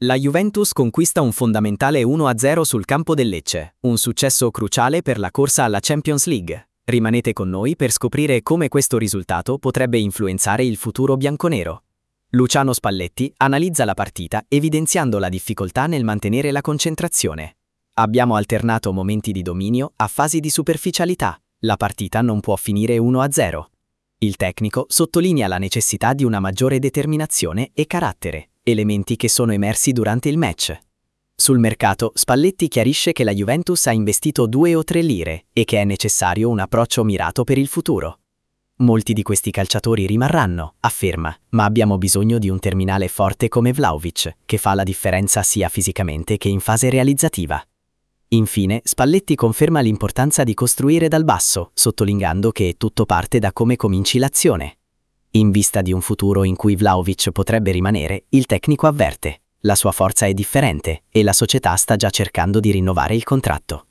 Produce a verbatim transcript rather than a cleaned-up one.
La Juventus conquista un fondamentale uno a zero sul campo del Lecce, un successo cruciale per la corsa alla Champions League. Rimanete con noi per scoprire come questo risultato potrebbe influenzare il futuro bianconero. Luciano Spalletti analizza la partita evidenziando la difficoltà nel mantenere la concentrazione. Abbiamo alternato momenti di dominio a fasi di superficialità. La partita non può finire uno a zero. Il tecnico sottolinea la necessità di una maggiore determinazione e carattere, elementi che sono emersi durante il match. Sul mercato, Spalletti chiarisce che la Juventus ha investito due o tre lire e che è necessario un approccio mirato per il futuro. Molti di questi calciatori rimarranno, afferma, ma abbiamo bisogno di un terminale forte come Vlahovic, che fa la differenza sia fisicamente che in fase realizzativa. Infine, Spalletti conferma l'importanza di costruire dal basso, sottolineando che tutto parte da come cominci l'azione. In vista di un futuro in cui Vlahovic potrebbe rimanere, il tecnico avverte: la sua forza è differente e la società sta già cercando di rinnovare il contratto.